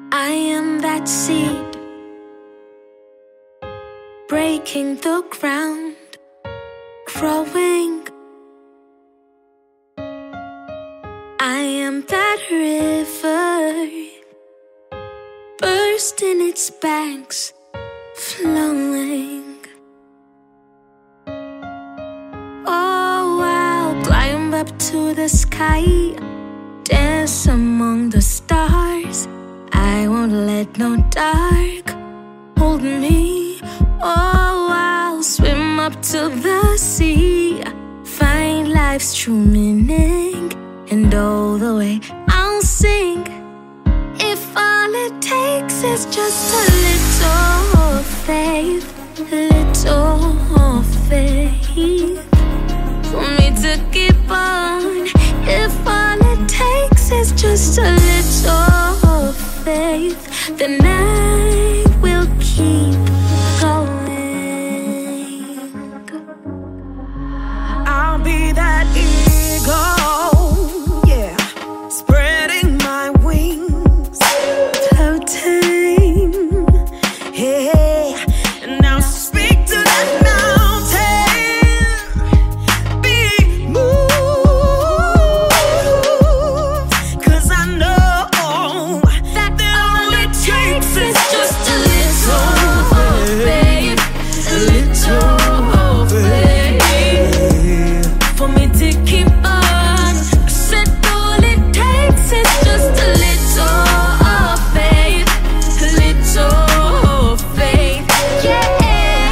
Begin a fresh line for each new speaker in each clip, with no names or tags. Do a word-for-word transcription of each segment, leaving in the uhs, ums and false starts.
I am that seed breaking the ground, growing. I am that river bursting its banks, flowing. Oh, I'll climb up to the sky, dance among the stars. I won't let no dark hold me. Oh, I'll swim up to the sea, find life's true meaning, and all the way I'll sing. If all it takes is just a little faith, little faith for me to keep on. If all it takes is just a little faith, then I will keep going.
I'll be that eagle, yeah, spreading my wings,
floating,
hey, and I'll speak to that mountain, be moved, 'cause I know
that all it takes is just a little faith, a little faith for me to keep on. I said all it takes is just a little faith, a little faith, yeah.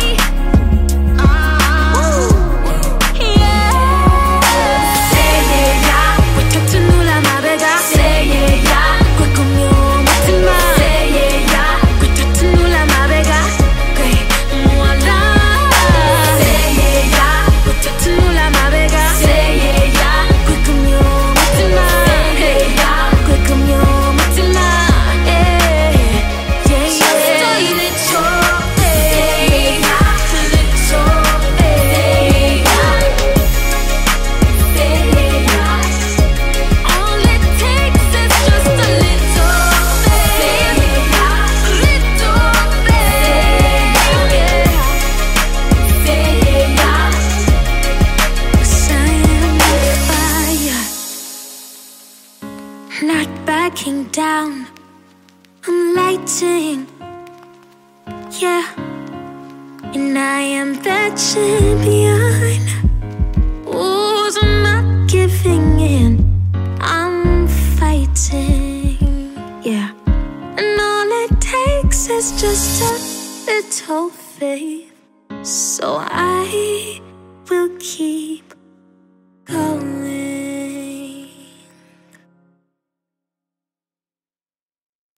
Not backing down, I'm lighting, yeah. And I am that champion who's not giving in, I'm fighting, yeah. And all it takes is just a little faith, so I